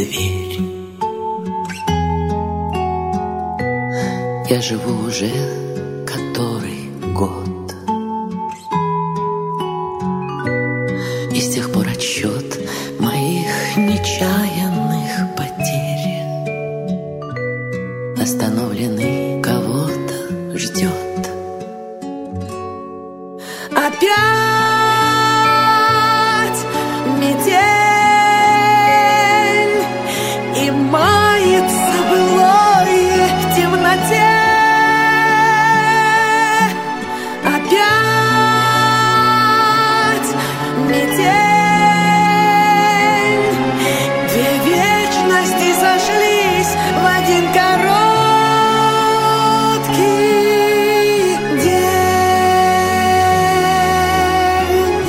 дверь. Я живу уже который год, и с тех пор отсчет моих нечаянных потерь остановленный кого-то ждет. Опять метель, и мается былое в темноте. Опять метель, две вечности сошлись в один короткий день.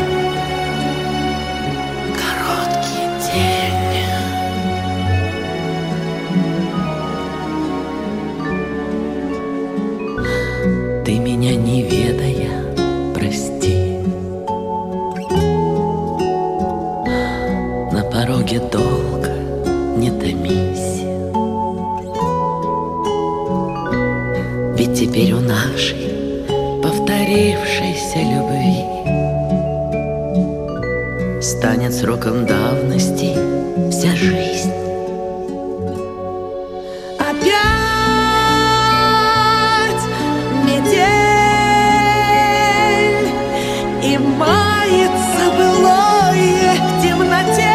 Короткий день. Ты меня не ведая, прости. На пороге долго не томись, ведь теперь у нашей повторившейся любви станет сроком давности вся жизнь. Опять метель, и мается былое в темноте.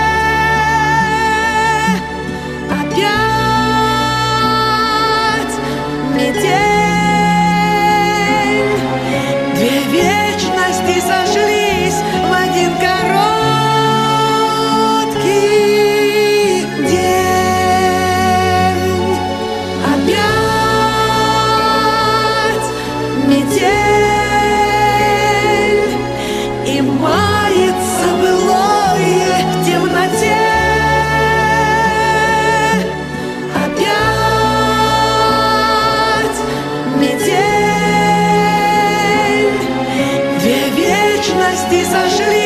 Опять метель, две вечности сошлись в один короткий день. Опять метель, и мается былое в темноте. Опять метель, две вечности сошлись